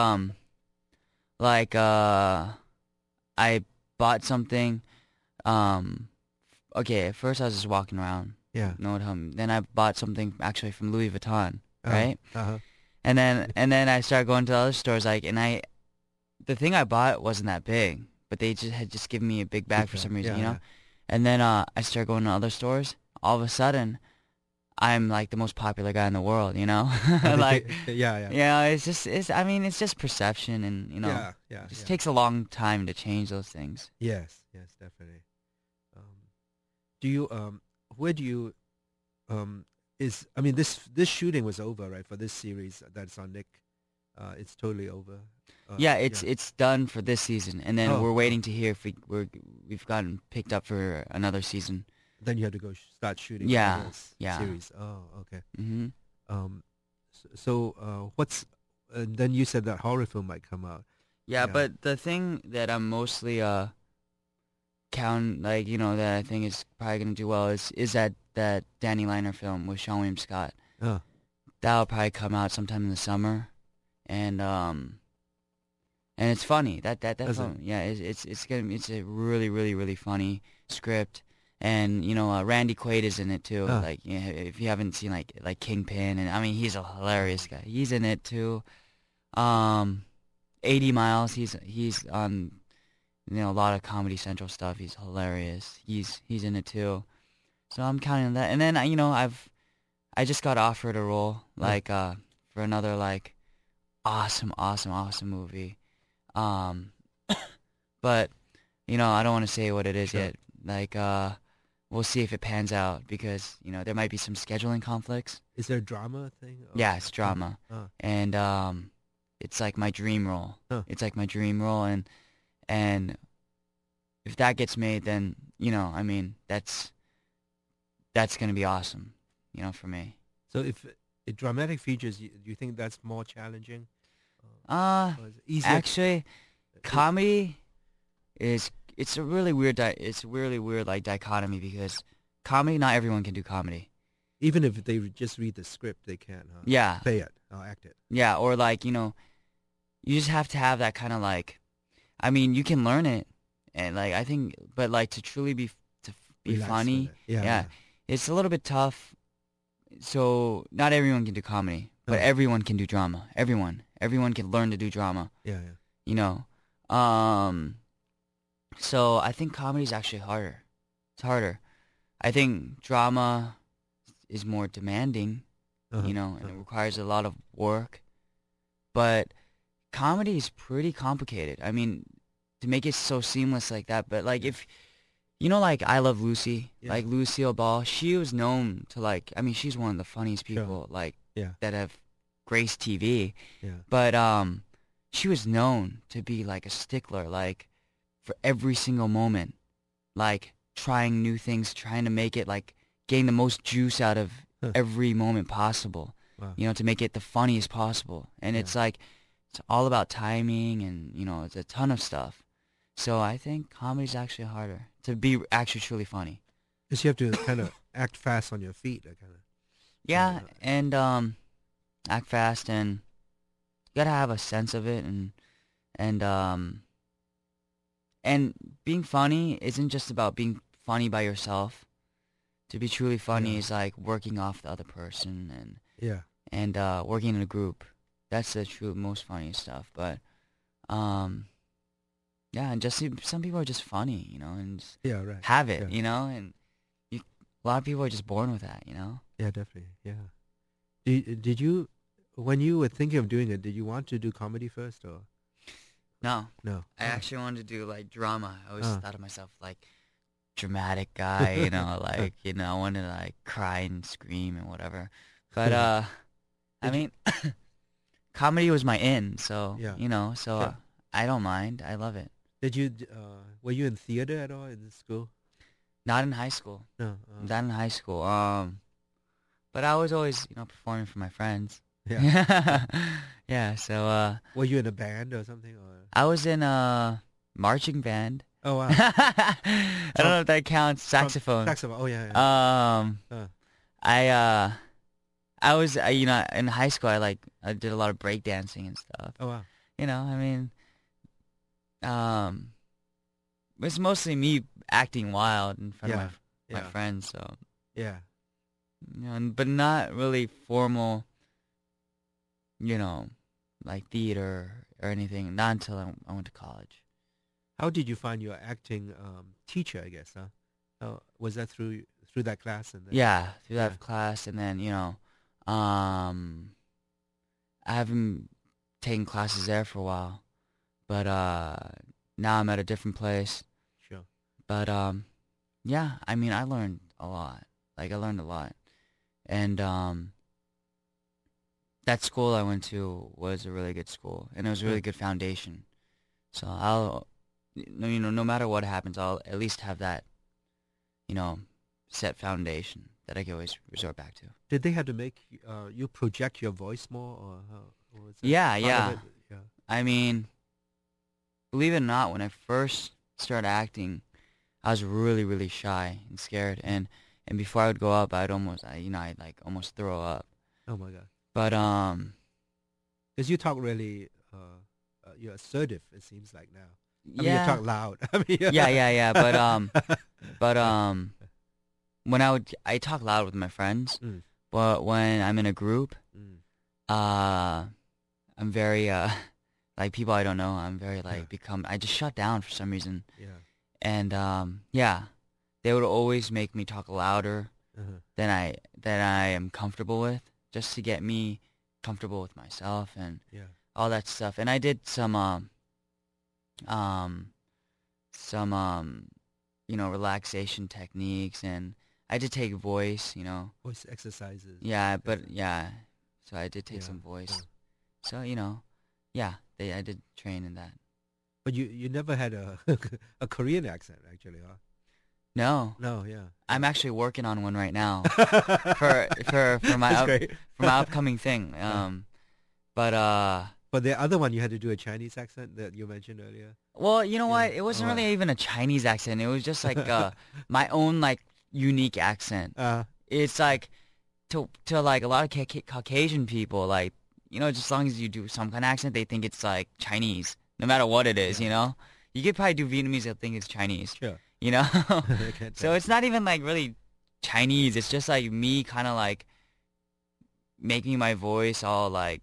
like I bought something. Okay, at first I was just walking around, Yeah. know what then I bought something actually from Louis Vuitton, right? Uh-huh. And then I started going to other stores the thing I bought wasn't that big, but they had just given me a big bag for some reason, Yeah, you know? yeah. And then I started going to other stores. All of a sudden, I'm like the most popular guy in the world, you know? Like, yeah. yeah, it's just perception and, you know, Yeah. it just Yeah. takes a long time to change those things. Yes, definitely. Do you where do you this shooting was over, right, for this series that's on Nick? It's totally over. Yeah, it's done for this season, and then Oh, we're waiting to hear if we've gotten picked up for another season. Then you have to go start shooting. Yeah, for this yeah. series. Oh, okay. Hmm. What's then you said that horror film might come out. Yeah, Yeah. but the thing that I'm mostly that I think is probably gonna do well is that Danny Liner film with Sean William Scott. Oh, That'll probably come out sometime in the summer, and it's funny that Is film. Yeah, it's a really really really funny script, and you know Randy Quaid is in it too. Ah. Like if you haven't seen like Kingpin, and I mean he's a hilarious guy. He's in it too. 80 Miles. He's on a lot of Comedy Central stuff. He's hilarious. He's in it too. So I'm counting on that. And then I just got offered a role for another like awesome movie. But I don't want to say what it is Sure. yet. Like we'll see if it pans out because there might be some scheduling conflicts. Is there a drama thing? Or? Yeah, it's drama, and it's like my dream role. Huh. It's like my dream role, and if that gets made, then I mean that's gonna be awesome, for me. So if dramatic features, do you think that's more challenging? Or is it easier? Actually, comedy it's a really weird like dichotomy because comedy, not everyone can do comedy. Even if they just read the script, they can't. Huh? Yeah. Play it or act it. Yeah, or like you just have to have that kind of like, I mean, you can learn it, and like I think, but like to truly be Relax funny, yeah, it's a little bit tough. So not everyone can do comedy, but everyone can do drama. Everyone can learn to do drama. Yeah. So I think comedy is actually harder. It's harder. I think drama is more demanding, and it requires a lot of work. But comedy is pretty complicated. I mean, to make it so seamless like that. But like if like I Love Lucy, like Lucille Ball, she was known to like. I mean, she's one of the funniest people that have graced TV. Yeah. But she was known to be like a stickler, like for every single moment, like trying new things, trying to make it like getting the most juice out of every moment possible. Wow. To make it the funniest possible. And it's like it's all about timing, and it's a ton of stuff. So I think comedy's actually harder to be actually truly funny. Because you have to kind of act fast on your feet, kind of. Yeah, and act fast, and you gotta have a sense of it, and being funny isn't just about being funny by yourself. To be truly funny is like working off the other person and working in a group. That's the true most funny stuff. But and just some people are just funny, and just have it, and a lot of people are just born with that, Yeah, definitely. Yeah. Did you, when you were thinking of doing it, did you want to do comedy first or? No. I actually wanted to do like drama. I always thought of myself like dramatic guy, like I wanted to like cry and scream and whatever. But I mean, comedy was my in, so so I don't mind. I love it. Did you were you in theater at all in school? Not in high school. No. Not in high school. But I was always performing for my friends. Yeah. Yeah. So were you in a band or something? Or? I was in a marching band. Oh wow. I don't know if that counts. Saxophone. Saxophone. Oh yeah. I was in high school. I did a lot of breakdancing and stuff. Oh wow. I mean, it's mostly me acting wild in front of my friends. So yeah. But not really formal. Like theater or anything. Not until I went to college. How did you find your acting teacher? I guess, huh? Was that through that class? And then, through that class, and then I haven't taken classes there for a while, but now I'm at a different place. Sure. But I mean, I learned a lot. Like I learned a lot, and that school I went to was a really good school, and it was a really good foundation. So I'll. No matter what happens, I'll at least have that, set foundation that I can always resort back to. Did they have to make you project your voice more, or how? Or was that yeah. Yeah. I mean, believe it or not, when I first started acting, I was really, really shy and scared, and before I would go up, I'd almost throw up. Oh my God. But because you talk really, you're assertive. It seems like now. I mean, you yeah. talk loud. I mean, Yeah. But when I talk loud with my friends, but when I'm in a group, I'm very like people I don't know. I'm very like I just shut down for some reason. Yeah. And they would always make me talk louder than I am comfortable with, just to get me comfortable with myself and all that stuff. And I did some relaxation techniques, and I did take voice, Voice exercises. Yeah, but yeah, so I did take Yeah, some voice. yeah. So, yeah, I did train in that. But you never had a a Korean accent, actually, huh? No, No, yeah. I'm actually working on one right now for my That's great. for my upcoming thing. But But the other one, you had to do a Chinese accent that you mentioned earlier. well, you know Yeah. what? It wasn't Oh, really even a Chinese accent. It was just like my own like unique accent. It's like to like a lot of Caucasian people, like just as long as you do some kind of accent, they think it's like Chinese, no matter what it is. Yeah. You could probably do Vietnamese, they'll think it's Chinese. Sure. So So it's not even like really Chinese. It's just like me kind of like making my voice all like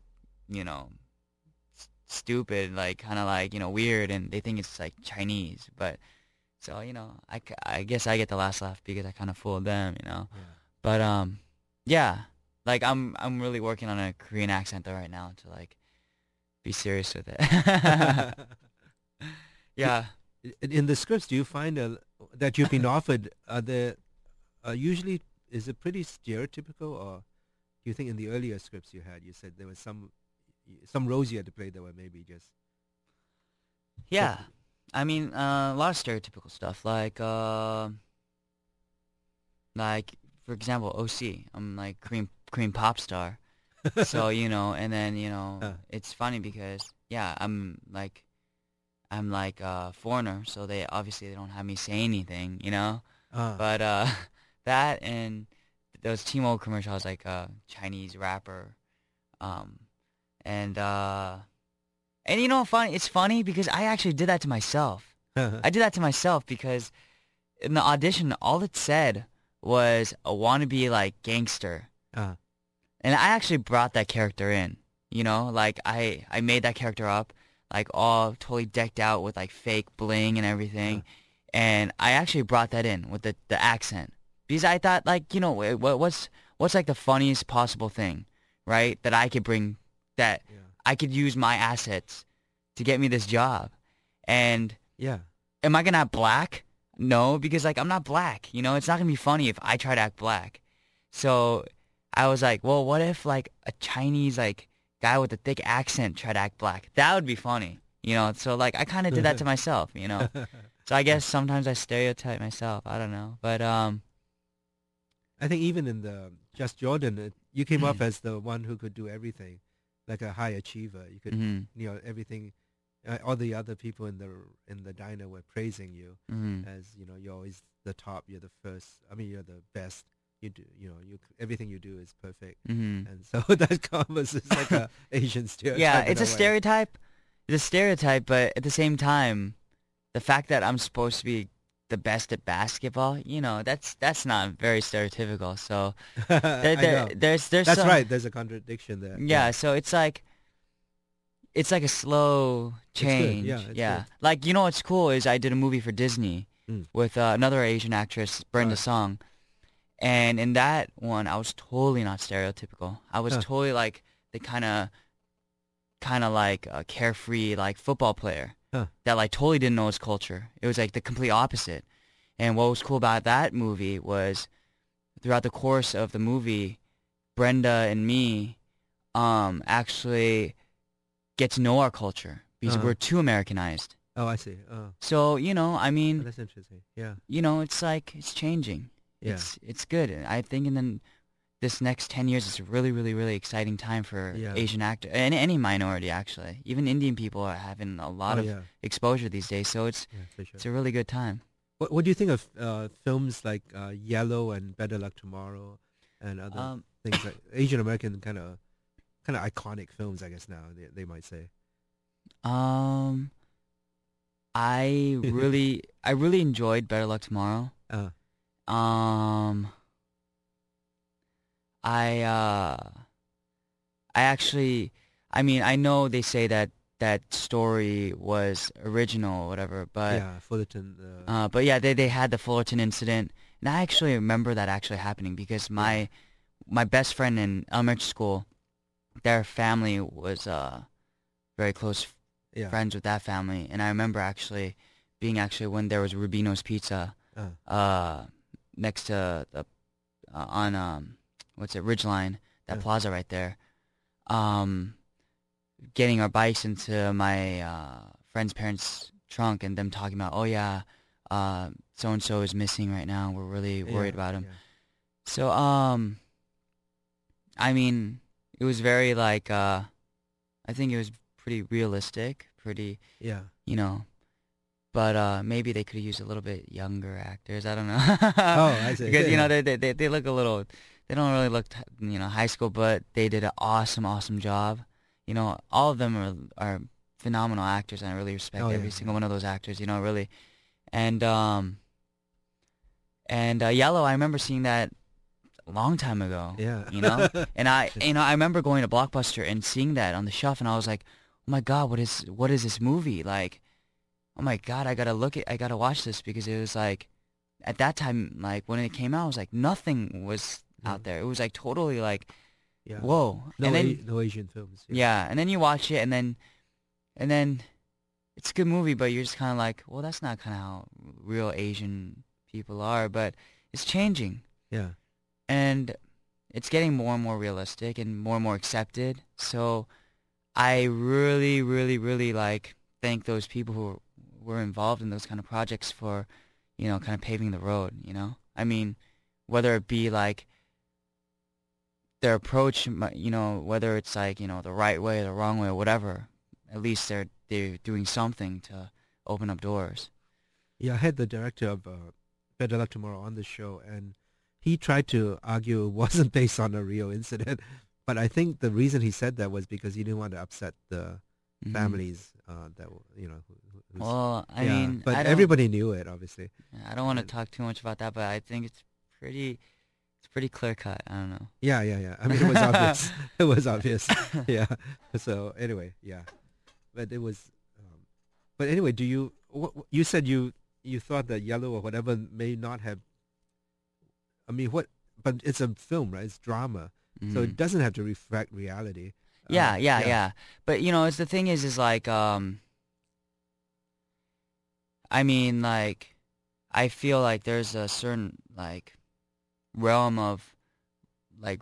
stupid, like kind of like weird, and they think it's like Chinese. But so I guess I get the last laugh because I kind of fooled them. yeah. But yeah, like I'm really working on a Korean accent though right now to like be serious with it. Yeah. In the scripts, do you find that you've been offered, usually, is it pretty stereotypical, or do you think in the earlier scripts you said there was some roles you had to play that were maybe just... Yeah. I mean, a lot of stereotypical stuff, like for example, OC. I'm like Korean pop star. So, and then, it's funny because I'm like a foreigner, so they don't have me say anything, But that and those T-Mobile commercials, like a Chinese rapper, and it's funny because I actually did that to myself. I did that to myself because in the audition, all it said was a wannabe like gangster, and I actually brought that character in. Like I made that character up, like all totally decked out with like fake bling and everything, and I actually brought that in with the accent because I thought like what's like the funniest possible thing, right? That I could bring, that I could use my assets to get me this job, and Yeah. am I gonna act black? No, because like I'm not black. It's not gonna be funny if I try to act black. So I was like, well, what if like a Chinese like guy with a thick accent tried to act black? That would be funny. So like I kind of did that to myself. So I guess sometimes I stereotype myself. I don't know, but I think even in the Just Jordan, you came off as the one who could do everything, like a high achiever. You could, everything. All the other people in the diner were praising you as you're always the top. You're the first. I mean, you're the best. You do, everything you do is perfect, and so that comes as like a Asian stereotype. Yeah, in it's a way. stereotype. It's a stereotype, but at the same time, the fact that I'm supposed to be the best at basketball, that's not very stereotypical. So I know. there's That's some, right. There's a contradiction there. Yeah, so it's like a slow change. Yeah, it's good. Like what's cool is I did a movie for Disney with another Asian actress, Brenda Right. Song, and in that one I was totally not stereotypical. I was totally like the kind of like a carefree like football player that like totally didn't know his culture. It was like the complete opposite. And what was cool about that movie was throughout the course of the movie, Brenda and me actually get to know our culture because we're too Americanized. Oh, I see. So, I mean, That's interesting. Yeah. it's like it's changing. Yeah. It's good. I think this next 10 years is a really, really, really exciting time for Yeah. Asian actors and any minority actually. Even Indian people are having a lot of exposure these days. So it's For sure. it's a really good time. What do you think of films like Yellow and Better Luck Tomorrow and other things like Asian American kind of iconic films? I guess now they might say. I really enjoyed Better Luck Tomorrow. I actually, I mean, I know they say that story was original or whatever, but Yeah, Fullerton. but yeah, they had the Fullerton incident, and I actually remember that actually happening because my best friend in elementary school, their family was very close Yeah. friends with that family, and I remember actually being when there was Rubino's Pizza next to the on what's it, Ridgeline, that plaza right there. Getting our bikes into my friend's parents' trunk and them talking about, oh yeah, so and so is missing right now. We're really worried about him. Yeah. So I mean, it was very like I think it was pretty realistic, pretty you know. But maybe they could have used a little bit younger actors. I don't know. Oh, I see. Because you know they look a little. They don't really look high school, but they did an awesome job. You know, all of them are phenomenal actors, and I really respect every single one of those actors. You know, really. And Yellow, I remember seeing that a long time ago. Yeah. You know, and I remember going to Blockbuster and seeing that on the shelf, and I was like, oh my God, what is this movie like? Oh my God, I gotta watch this, because it was like, at that time, like when it came out, I was like, nothing was out there. It was like totally like, whoa. No, and then, no Asian films. Yeah, and then you watch it, and then it's a good movie, but you're just kind of like, well, that's not kind of how real Asian people are, but it's changing. Yeah. And it's getting more and more realistic and more accepted. So I really, really, really like thank those people who were involved in those kind of projects for, you know, kind of paving the road, you know? I mean, whether it be like their approach, you know, whether it's like, you know, the right way or the wrong way or whatever, at least they're doing something to open up doors. Yeah, I had the director of Better Luck Tomorrow on the show, and he tried to argue it wasn't based on a real incident, but I think the reason he said that was because he didn't want to upset the families that, you know. Well, I mean, but everybody knew it, obviously. I don't want to talk too much about that, but I think it's pretty clear cut. I don't know. Yeah. I mean, it was obvious. It was obvious. Yeah. So anyway, yeah. But it was. But anyway, you said you thought that Yellow or whatever may not have. I mean, what? But it's a film, right? It's drama, so it doesn't have to reflect reality. Yeah. But you know, the thing is like, I mean, like, I feel like there's a certain like realm of like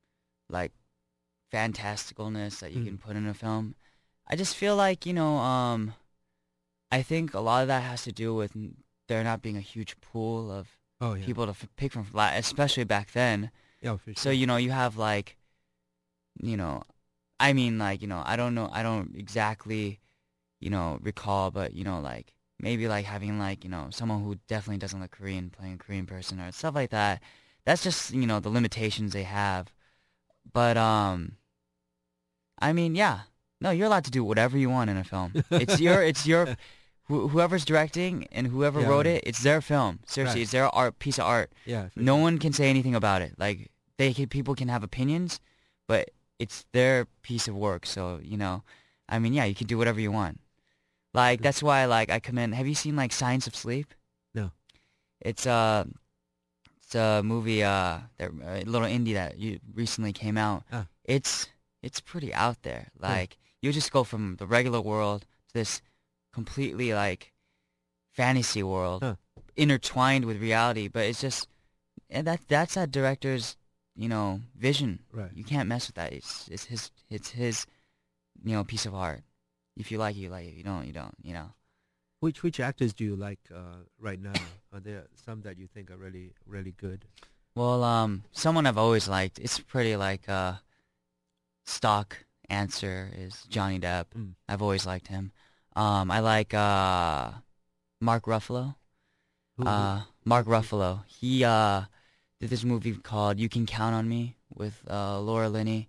fantasticalness that you can put in a film. I just feel like, you know, I think a lot of that has to do with there not being a huge pool of people to pick from, especially back then. Yeah, for sure. So, you know, you have like, you know, I mean, like, you know, I don't exactly, you know, recall, but, you know, like, maybe like having like, you know, someone who definitely doesn't look Korean playing a Korean person or stuff like that. That's just, you know, the limitations they have. But, I mean, yeah. No, you're allowed to do whatever you want in a film. It's your, whoever's directing and whoever wrote it, it's their film. Seriously, it's their piece of art. Yeah. No one can say anything about it. Like, people can have opinions, but it's their piece of work. So, you know, I mean, yeah, you can do whatever you want. Like, that's why, like, I commend. Have you seen like Science of Sleep? No. It's a movie, that little indie that recently came out. It's pretty out there. Like, you just go from the regular world to this completely like fantasy world, intertwined with reality. But it's just, and that's that director's, you know, vision. Right. You can't mess with that. It's his, you know, piece of art. If you like it, you like it. If you don't, you don't. You know. Which actors do you like right now? Are there some that you think are really, really good? Well, someone I've always liked. It's pretty like stock answer is Johnny Depp. I've always liked him. I like Mark Ruffalo. Mark Ruffalo. He did this movie called You Can Count on Me with Laura Linney.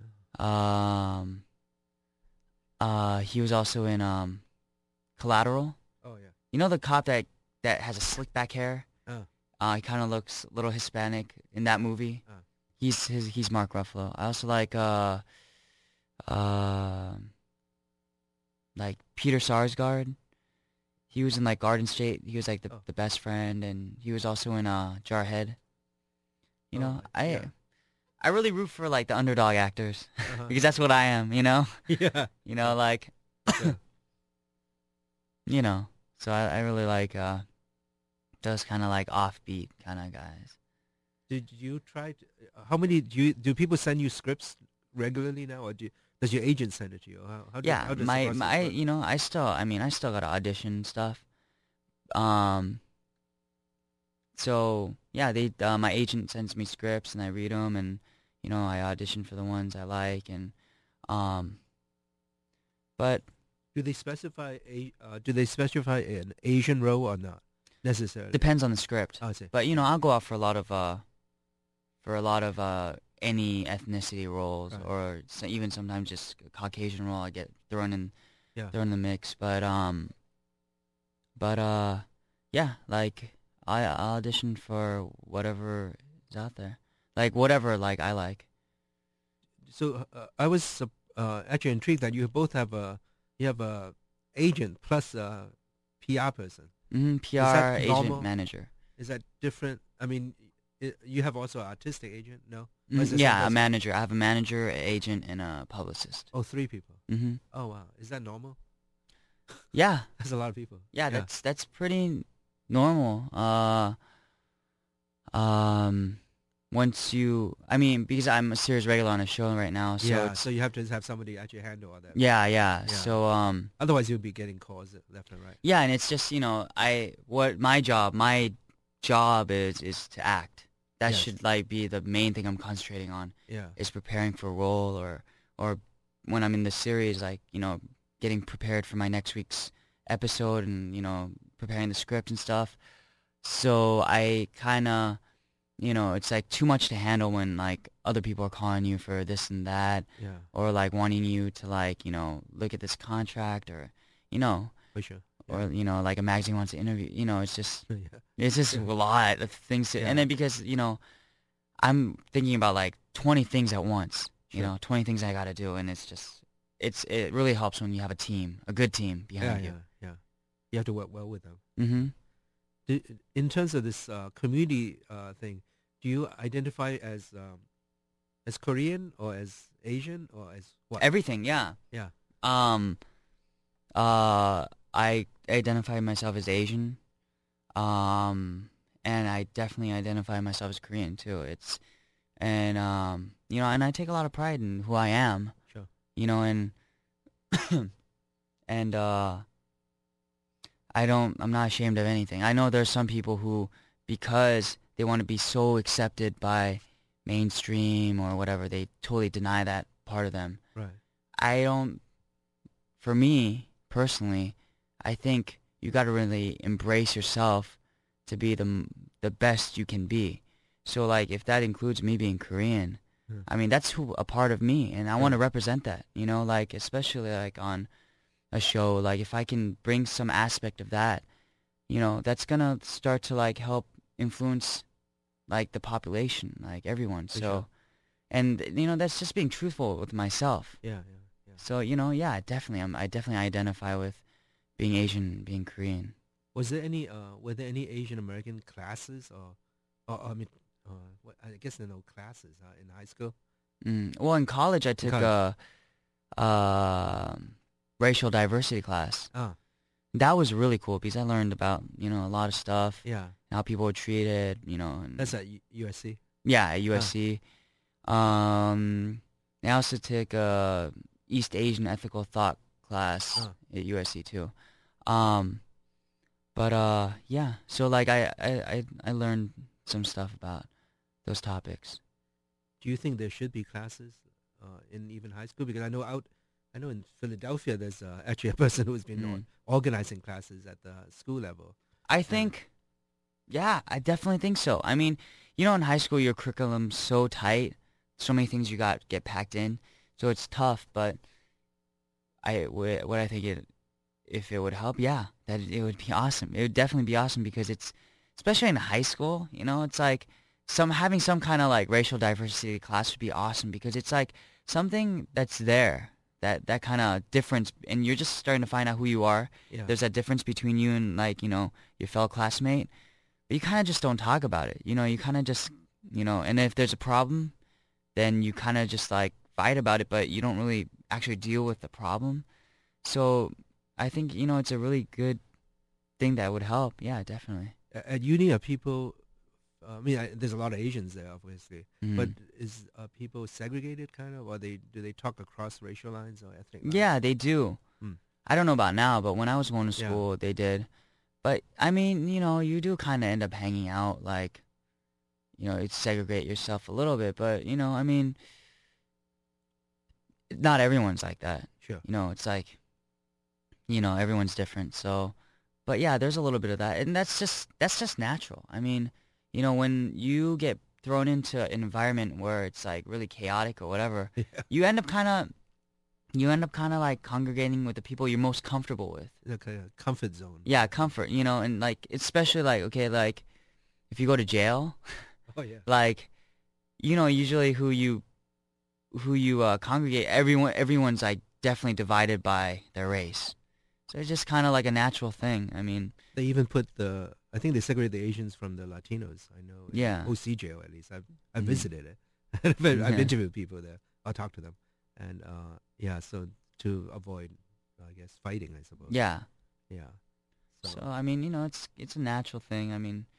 He was also in Collateral. Oh yeah. You know the cop that has a slick back hair? He kind of looks a little Hispanic in that movie. He's Mark Ruffalo. I also like Peter Sarsgaard. He was in like Garden State. He was like the best friend, and he was also in Jarhead. You know, I really root for like the underdog actors because that's what I am. You know. Yeah. You know, like. You know, so I really like those kind of like offbeat kind of guys. Did you try? How many do people send you scripts regularly now, or does your agent send it to you? Yeah, how does the my process my work? you know I still got to audition and stuff. Um, so yeah, they my agent sends me scripts and I read them, and I audition for the ones I like, and um, but Do they specify an Asian role or not necessarily? depends on the script. Oh, I see. But I'll go out for a lot of any ethnicity roles, Right. or even sometimes just a Caucasian role. I get thrown Yeah. in the mix, but yeah, like I audition for whatever is out there, like whatever like I like. So I was actually intrigued that you have a agent plus a PR person. PR, Is that agent, normal? manager. Is that different? I mean, you have also an artistic agent, no? Or is it the same Yeah, a person? manager. I have a manager, agent, and a publicist. Oh, three people. hmm Oh wow, is that normal? Yeah, That's a lot of people. yeah, that's pretty normal. Once because I'm a series regular on a show right now, so yeah. it's, So you have to have somebody actually handle all that. yeah. Yeah. So Otherwise, you'll be getting calls left and right. yeah, and it's just my job is to act. That Yes. should like be the main thing I'm concentrating on, Yeah. is preparing for a role, or when I'm in the series, like getting prepared for my next week's episode, and preparing the script and stuff. So I kind of it's like too much to handle when like other people are calling you for this and that, Yeah. or like wanting you to like look at this contract, or For sure. or like a magazine wants to interview. It's just Yeah. it's just a lot of things to, Yeah. and then because I'm thinking about like 20 things at once. Sure. 20 things I got to do, and it really helps when you have a good team Yeah. behind Yeah. Yeah. You have to work well with them. you. In terms of this community thing, do you identify as Korean or as Asian or as what? Everything, yeah. Yeah. Um, I identify myself as Asian, and I definitely identify myself as Korean too. And I take a lot of pride in who I am. Sure. And and I'm not ashamed of anything. I know there's some people who, because they want to be so accepted by mainstream or whatever, they totally deny that part of them. Right. For me, personally, I think you got to really embrace yourself to be the best you can be. So, like, if that includes me being Korean, Yeah. I mean, that's a part of me, and I want to Right. represent that, like, especially, like, on a show, like, if I can bring some aspect of that, that's going to start to, like, help influence, like, the population, like, everyone. For So, sure. and, that's just being truthful with myself. Yeah. Yeah. Yeah. So, yeah, definitely, I definitely identify with being Asian, being Korean. Was there any were there any Asian American classes or I mean I guess there are no classes in high school. Well, in college, I took college. a racial diversity class. Ah. That was really cool because I learned about, a lot of stuff, Yeah. how people were treated, and That's at USC. yeah, at USC. I also took a East Asian ethical thought class at USC too. Yeah, so like I learned some stuff about those topics. Do you think there should be classes in even high school? Because I know in Philadelphia there's actually a person who has been organizing classes at the school level. I think, yeah, I definitely think so. I mean, in high school your curriculum's so tight, so many things you get packed in, so it's tough. But what I think if it would help, yeah, that it would be awesome. It would definitely be awesome because it's, especially in high school, it's like having some kind of like racial diversity class would be awesome because it's like something that's there, that kind of difference, and you're just starting to find out who you are. Yeah. There's that difference between you and like, your fellow classmate, but you kind of just don't talk about it. You kind of just, and if there's a problem, then you kind of just like fight about it, but you don't really actually deal with the problem. So I think, it's a really good thing that would help. Yeah, definitely. At uni, are people? I mean, there's a lot of Asians there, obviously, but Mhm. is people segregated kind of, or do they talk across racial lines or ethnic lines? Yeah, they do. Mm. I don't know about now, but when I was going to Yeah. school, they did. But I mean, you do kind of end up hanging out, like, you segregate yourself a little bit. But I mean, not everyone's like that. Sure. It's like, everyone's different. So, but yeah, there's a little bit of that, and that's just natural. I mean, when you get thrown into an environment where it's like really chaotic or whatever, Yeah. you end up kind of like congregating with the people you're most comfortable with. Like a comfort zone. Yeah, comfort, and like especially like okay, like if you go to jail, Oh yeah. like usually who you congregate, everyone's like definitely divided by their race. So it's just kind of like a natural thing. I mean, They even put I think they segregate the Asians from the Latinos. I know. In Yeah. OC jail, at least. I've Mhm. visited it. I've Yeah. interviewed people there. I'll talk to them. And yeah, so to avoid, I guess, fighting, I suppose. Yeah. Yeah. So I mean, it's a natural thing. I mean,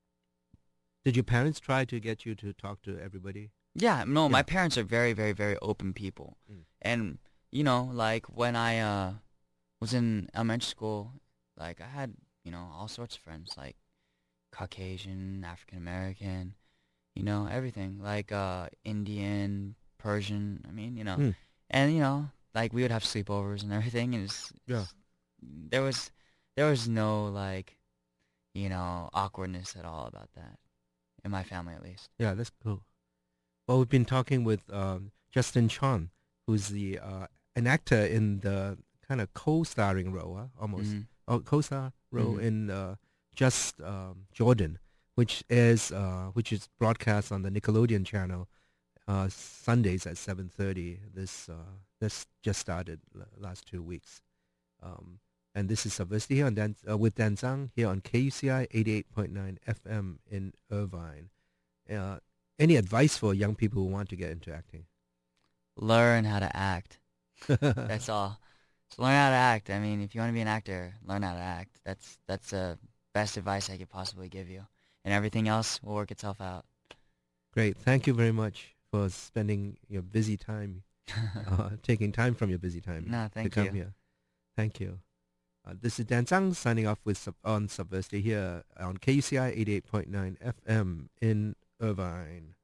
Did your parents try to get you to talk to everybody? yeah, no, Yeah. my parents are very, very, very open people. Mm. And like when I was in elementary school, like I had, all sorts of friends, like Caucasian, African American, everything, like Indian, Persian. I mean, Mm. and like we would have sleepovers and everything, and Yeah. there was no like, awkwardness at all about that in my family, at least. Yeah, that's cool. Well, we've been talking with Justin Chon, who's an actor in the kind of co-starring role, almost. Mhm. Co-star role Mhm. in Just Jordan, which is broadcast on the Nickelodeon channel Sundays at 7:30. This just started last 2 weeks, and this is Sylvester here with Dan Zhang here on KUCI 88.9 FM in Irvine. Any advice for young people who want to get into acting? Learn how to act. That's all. So learn how to act. I mean, if you want to be an actor, learn how to act. That's the best advice I could possibly give you. And everything else will work itself out. Great. Thank you very much for spending your busy time, taking time from your busy time No, to thank come you. here. Thank you. This is Dan Zhang signing off on Subversity here on KUCI 88.9 FM in Irvine.